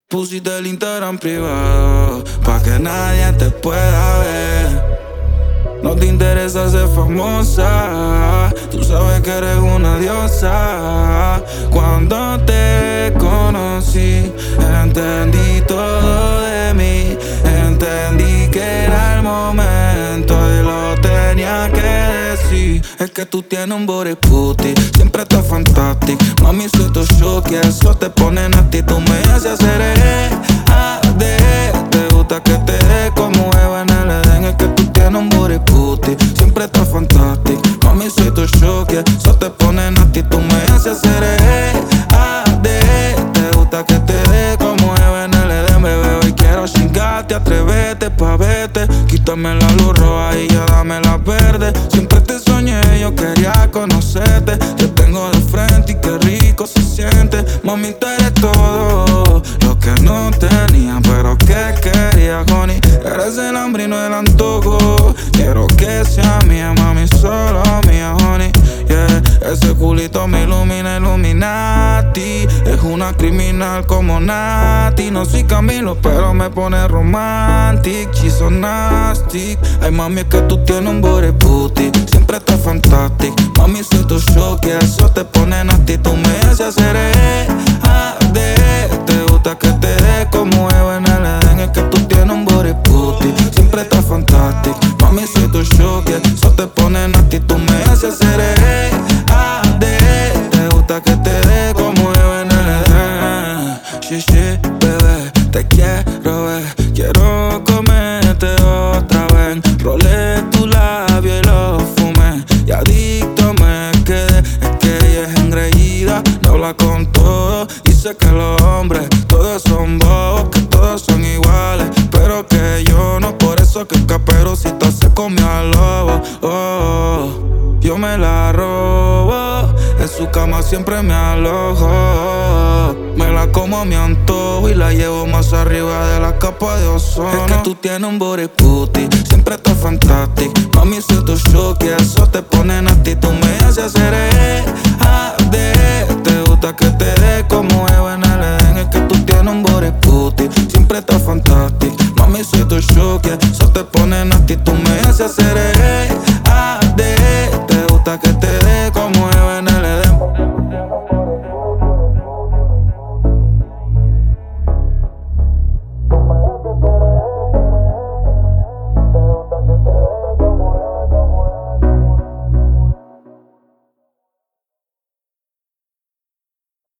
Pusiste el Instagram privado pa' que nadie te pueda ver. No te interesa ser famosa, tú sabes que eres una diosa. Cuando te conocí, entendí todo de mí. Entendí que era el momento y lo tenía que decir. Es que tú tienes un body putty, siempre estás fantástico. Mami, soy tu show, que eso te pone nasty. Tú me haces hacer te gusta que te dé como Eva en el Edén. Es que tú tienes un body putty, siempre estás fantástico. Mami, soy tu show, que eso te pone nasty. Tú me haces hacer te gusta que te dé como Eva en el Edén. Bebé, hoy quiero chingarte, atrévete pa' verte. Quítame la luz roja y ya dame la verde. Siempre te soñé, yo quería conocerte. Te tengo de frente y qué rico se siente. Mami, tú eres todo lo que no tenía, pero que quería, honey. Eres el hambre y no el antojo. Quiero que sea mía, mami, solo mía, honey. Yeah, ese culito me ilumina, Illuminati. Es una criminal como Nati. No soy Camilo, pero me pone romantic. She's so nasty. Ay, mami, es que tú tienes un body putty, siempre estás fantastic. Mami, soy tu show, que eso te pone nasty. Tú me haces hacer te gusta que te dé como Eva en el Edén. Es que tú tienes un body putty, siempre estás fantastic. Mami, soy tu show, que eso te pone nasty. Tú me haces hacer te gusta que te dé como Eva en el Edén. Shishi, bebé, te quiero ver. Quiero comerte otra vez. Rolé tu labio y lo fumé, y adicto me quedé. Es que ella es engreída, no habla con todo. Dice que los hombres todos son bobos, que todos son iguales, pero que yo no. Por eso que Caperucita se comió al lobo. Yo me la robo, en su cama siempre me alojo. Me la como a mi antojo y la llevo más arriba de la capa de ozono. Es que tú tienes un body putty, siempre estás fantástico. Mami, soy tu show, que eso te pone nasty. Tú me haces hacer te gusta que te dé como Eva